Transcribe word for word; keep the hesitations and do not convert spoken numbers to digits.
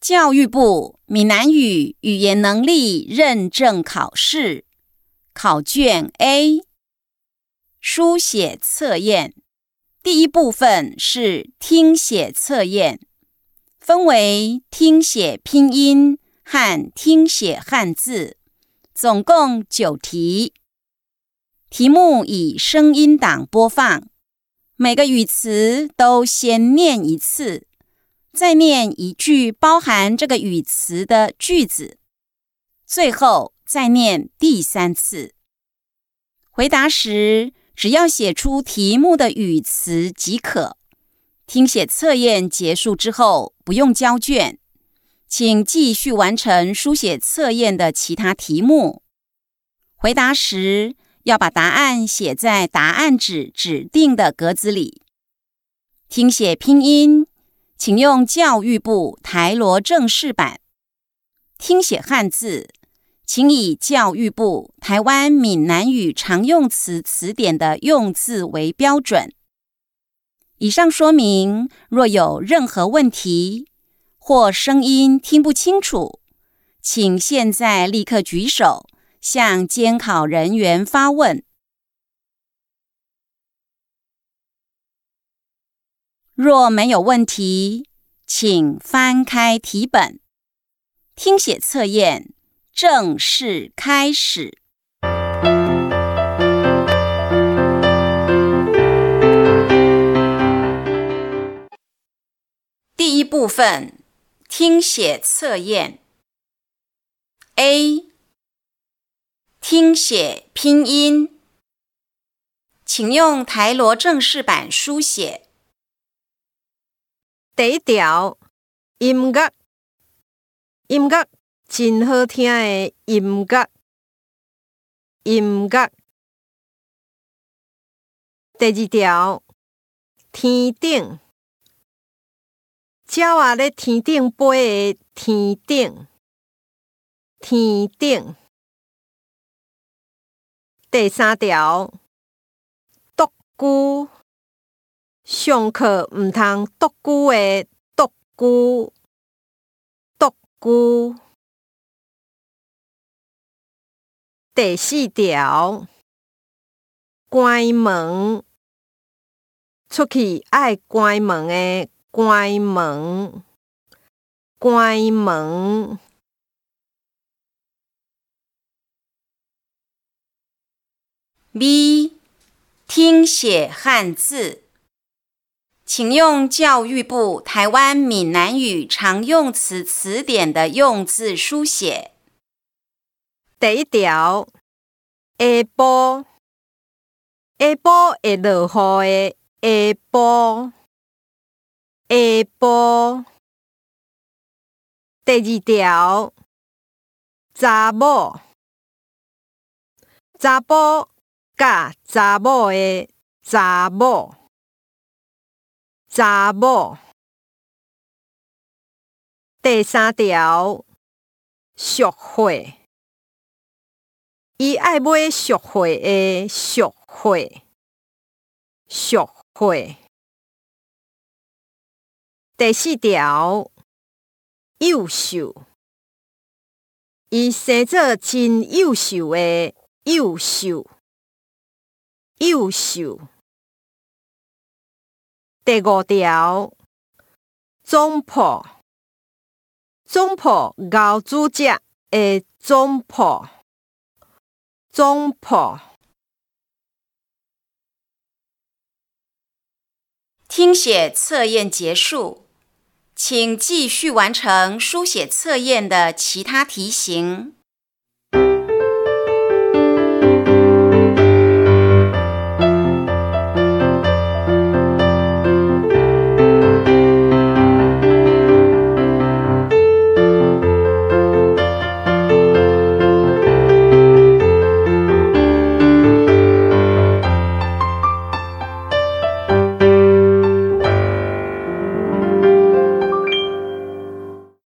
教育部闽南语语言能力认证考试考卷 A 书写测验，第一部分是听写测验，分为听写拼音和听写汉字，总共九题。题目以声音档播放，每个语词都先念一次，再念一句包含这个语词的句子，最后再念第三次。回答时，只要写出题目的语词即可。听写测验结束之后，不用交卷，请继续完成书写测验的其他题目。回答时，要把答案写在答案纸指定的格子里。听写拼音，请用教育部台罗正式版。听写汉字，请以教育部台湾闽南语常用词词典的用字为标准。以上说明，若有任何问题或声音听不清楚，请现在立刻举手，向监考人员发问。若没有问题，请翻开题本。听写测验正式开始。第一部分，听写测验 A 听写拼音，请用台罗正式版书写。 第一条，音乐，音乐，真好听的音乐，音乐。第二条，天顶，鸟仔咧天顶飞的天顶，天顶。第三条，独居，上课毋通独居的独居，独居。第四条，关门，出去爱关门的关门，关门。 B 听写汉字，请用教育部台湾闽南语常用词词典的用字书写。 第一条，下晡，下晡会落雨的下晡，下晡。第二条，查某，查甫甲查某的查某，查某。第三条，俗货，伊爱买俗货的俗货，俗货。第四条，幼秀，伊生做真幼秀的幼秀，幼秀。第五条，总铺，总铺熬煮食的总铺，总铺。 听写测验结束，请继续完成书写测验的其他题型。